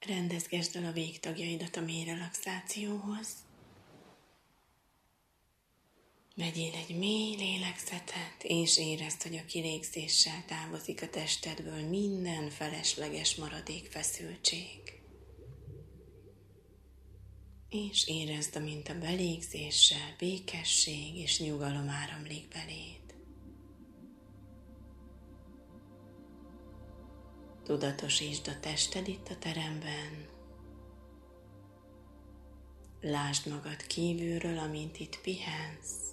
Rendezgesd el a végtagjaidat a mély relaxációhoz. Vegyél egy mély lélegzetet, és érezd, hogy a kilégzéssel távozik a testedből minden felesleges maradék feszültség. És érezd, amint a belégzéssel békesség és nyugalom áramlik beléd. Tudatosítsd a tested itt a teremben. Lásd magad kívülről, amint itt pihensz.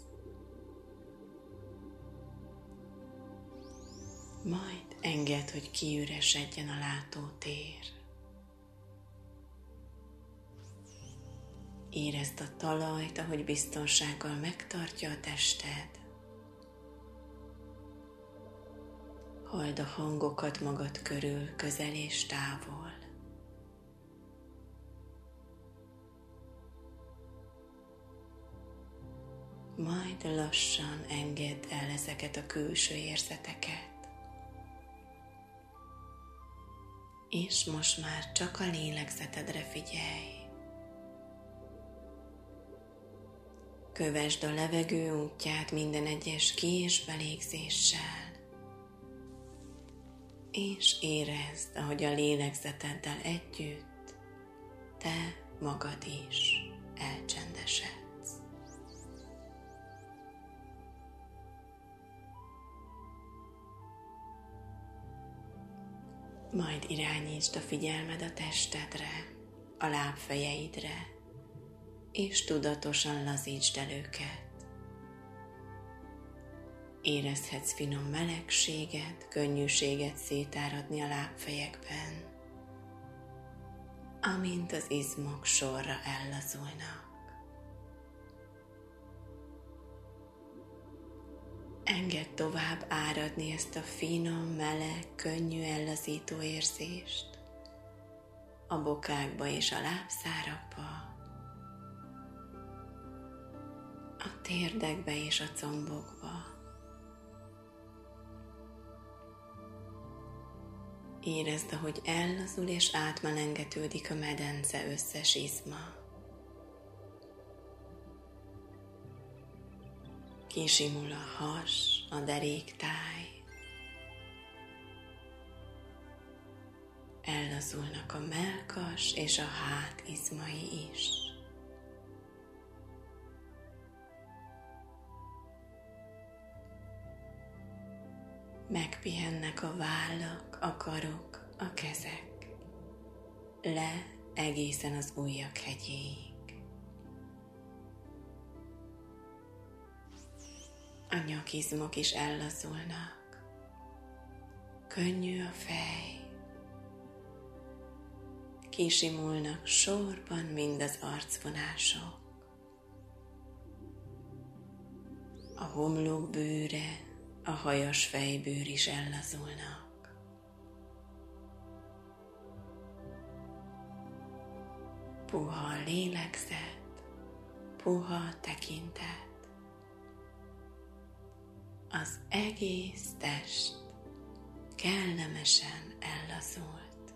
Majd engedd, hogy kiüresedjen a látótér. Érezd a talajt, ahogy biztonsággal megtartja a tested. Halld a hangokat magad körül, közel és távol. Majd lassan engedd el ezeket a külső érzeteket. És most már csak a lélegzetedre figyelj. Kövesd a levegő útját minden egyes ki- és belégzéssel. És érezd, ahogy a lélegzeteddel együtt te magad is elcsendesedsz. Majd irányítsd a figyelmed a testedre, a lábfejeidre, és tudatosan lazítsd el őket. Érezhetsz finom melegséget, könnyűséget szétáradni a lábfejekben, amint az izmok sorra ellazulnak. Engedd tovább áradni ezt a finom, meleg, könnyű ellazító érzést a bokákba és a lábszárakba, a térdekbe és a combokba. Érezd, ahogy ellazul és átmelengetődik a medence összes izma. Kisimul a has, a deréktáj. Ellazulnak a mellkas és a hát izmai is. Megpihennek a vállak, a karok, a kezek, le egészen az ujjak hegyéig. A nyakizmok is ellazulnak, könnyű a fej, kisimulnak sorban mind az arcvonások, a homlok bőre, a hajas fejbőr is ellazulnak. Puha a lélegzet, puha a tekintet. Az egész test kellemesen ellazult.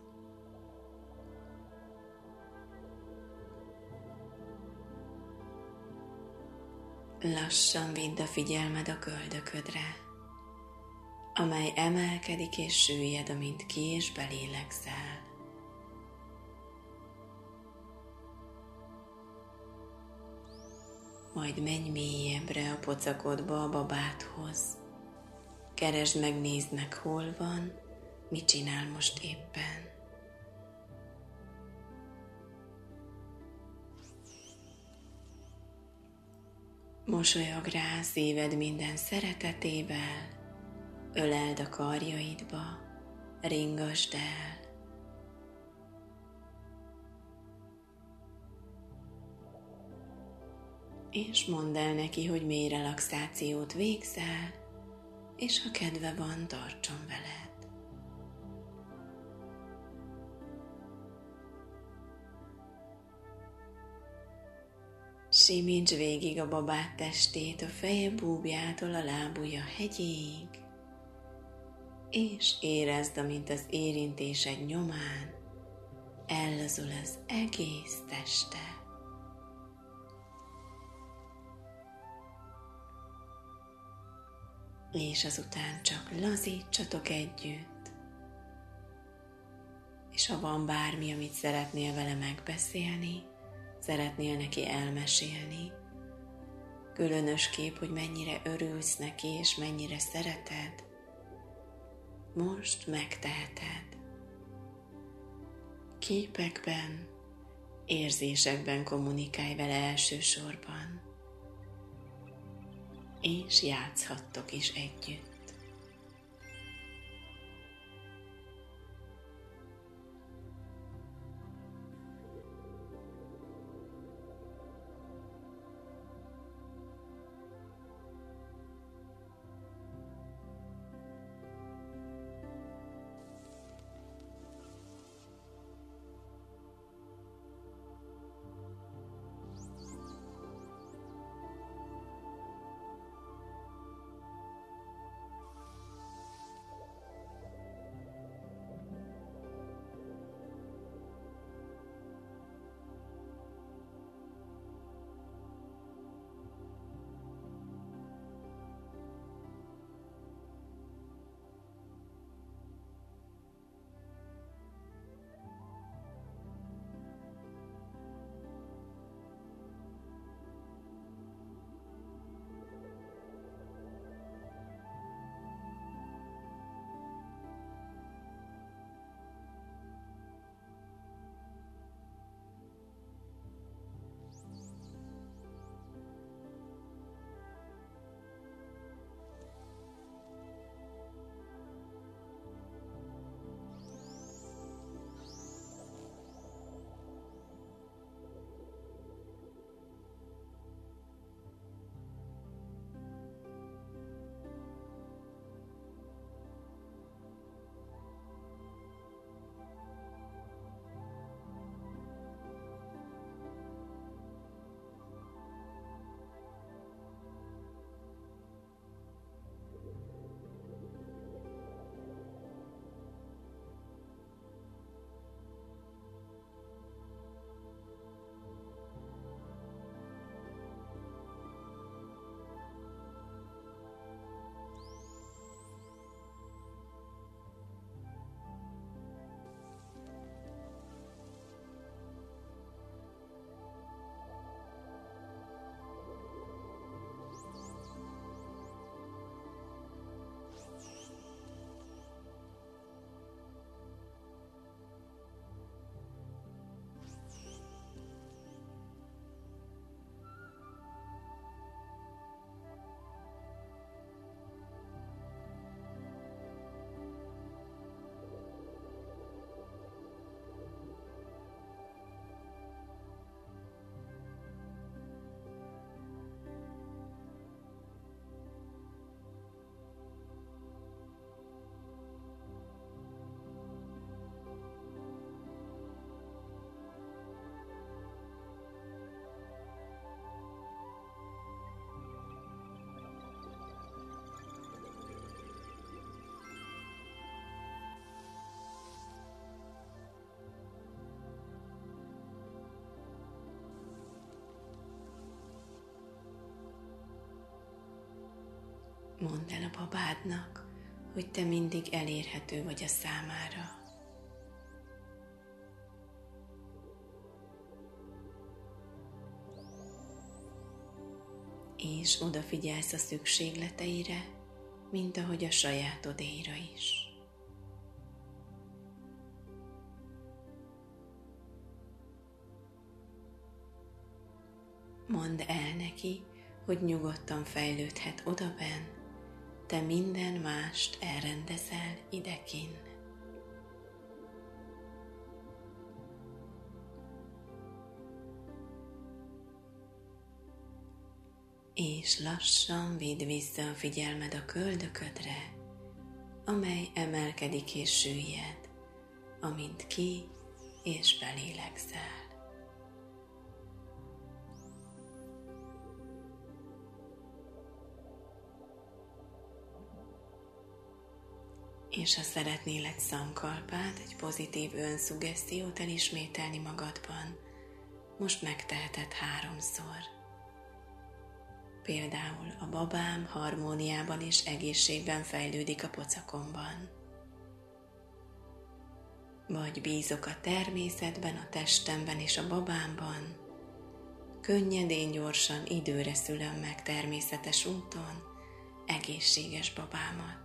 Lassan vidd a figyelmed a köldöködre, amely emelkedik és süllyed, amint ki- és belélegzel. Majd menj mélyebbre a pocakodba a babádhoz. Keresd meg, nézd meg, hol van, mit csinál most éppen. Mosolyog rá szíved minden szeretetével, öleld a karjaidba, ringasd el. És mondd el neki, hogy mély relaxációt végzel, és ha kedve van, tartson veled. Simíts végig a babát testét a feje búbjától a lábujja hegyéig, és érezd, amint az érintésed nyomán ellazul az egész teste. És azután csak lazítsatok együtt, és ha van bármi, amit szeretnél vele megbeszélni, szeretnél neki elmesélni, különösképp, hogy mennyire örülsz neki, és mennyire szereted, most megteheted. Képekben, érzésekben kommunikálj vele elsősorban, és játszhattok is együtt. Mondd el a babádnak, hogy te mindig elérhető vagy a számára. És odafigyelsz a szükségleteire, mint ahogy a sajátodéra is. Mondd el neki, hogy nyugodtan fejlődhet odabenn, te minden mást elrendezel idekinn. És lassan vidd vissza a figyelmed a köldöködre, amely emelkedik és süllyed, amint ki és belélegzel. És ha szeretnél egy szankalpát, egy pozitív önszuggesztiót elismételni magadban, most megteheted 3-szor. Például a babám harmóniában és egészségben fejlődik a pocakomban. Vagy bízok a természetben, a testemben és a babámban. Könnyedén, gyorsan, időre szülöm meg természetes úton egészséges babámat.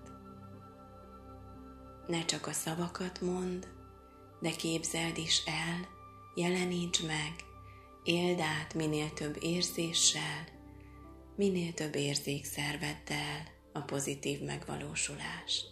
Ne csak a szavakat mondd, de képzeld is el, jeleníts meg, éld át minél több érzéssel, minél több érzékszerveddel a pozitív megvalósulást.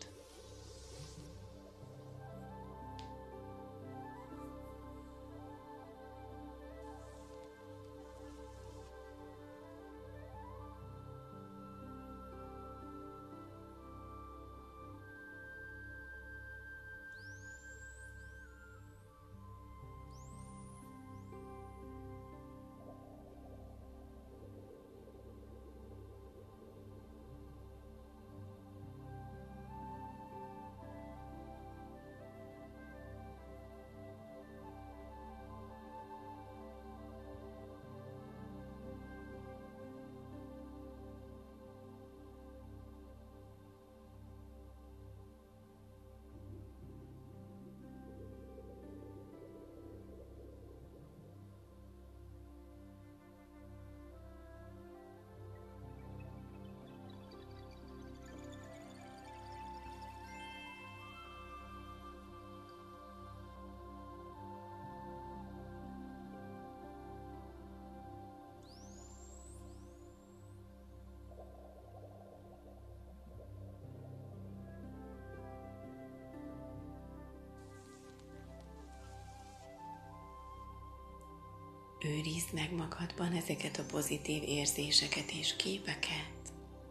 Őrizd meg magadban ezeket a pozitív érzéseket és képeket,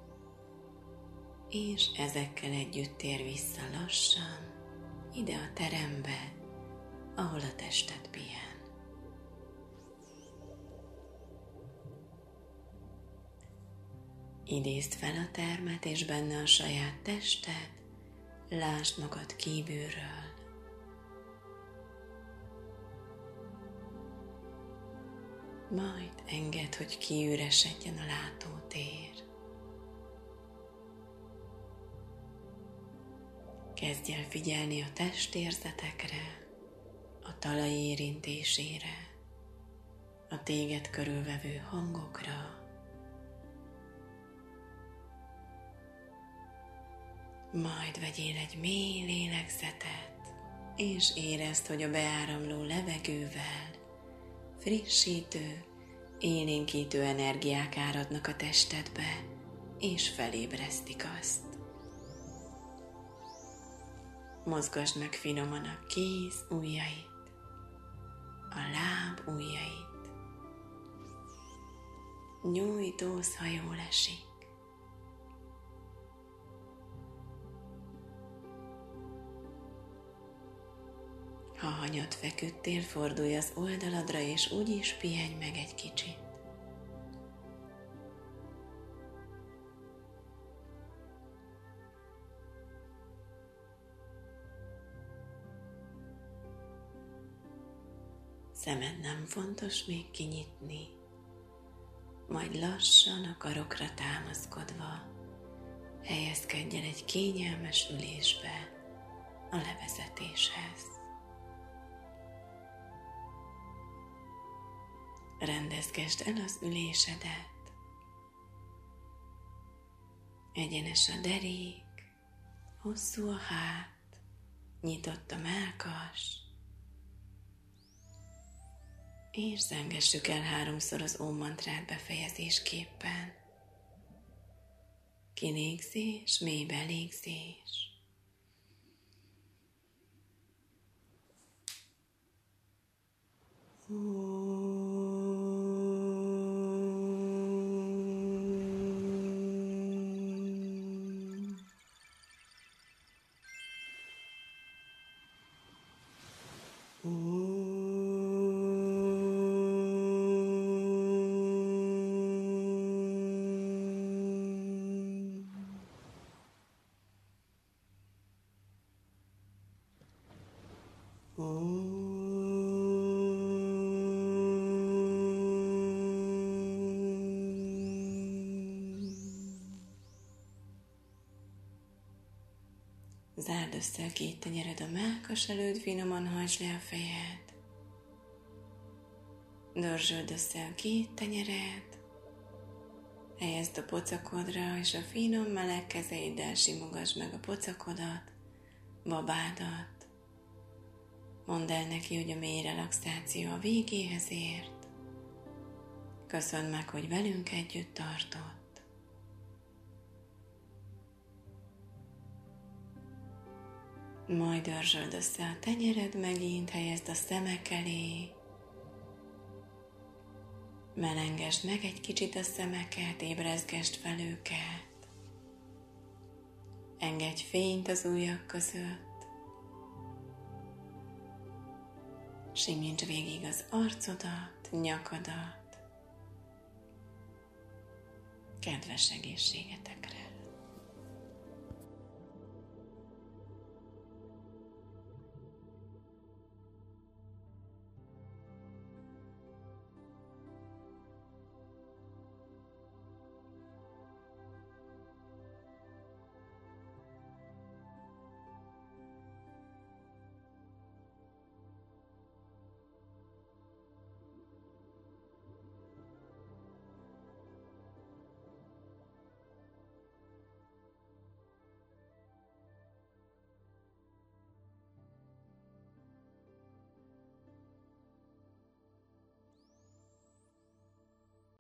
és ezekkel együtt tér vissza lassan ide a terembe, ahol a tested pihen. Idézd fel a termet és benne a saját tested, lásd magad kívülről. Majd engedd, hogy kiüresedjen a látótér. Kezdj el figyelni a testérzetekre, a talaj érintésére, a téged körülvevő hangokra. Majd vegyél egy mély lélegzetet, és érezd, hogy a beáramló levegővel frissítő, élénkítő energiák áradnak a testedbe, és felébresztik azt. Mozgasd meg finoman a kéz ujjait, a láb ujjait. Nyújtózz, ha jól esik. Ha hanyat feküdtél, fordulj az oldaladra, és úgy is pihenj meg egy kicsit. Szemed nem fontos még kinyitni, majd lassan a karokra támaszkodva helyezkedj el egy kényelmes ülésbe a levezetéshez. Rendezgesd el az ülésedet. Egyenes a derék, hosszú a hát, nyitott a mellkas, és zengessük el 3-szor az Om mantrát befejezésképpen. Kilégzés, mély belégzés. össze a két tenyered a mellkas előtt, finoman hajtsd le a fejed. Dörzsöld össze a két tenyered, helyezd a pocakodra, és a finom meleg kezeiddel simogasd meg a pocakodat, babádat. Mondd el neki, hogy a mély relaxáció a végéhez ért. Köszönd meg, hogy velünk együtt tartott. Majd dörzsöld össze a tenyered megint, helyezd a szemek elé. Melengesd meg egy kicsit a szemeket, ébrezgesd fel őket. Engedj fényt az ujjak között. Simítsd végig az arcodat, nyakadat. Kedves egészségetekre!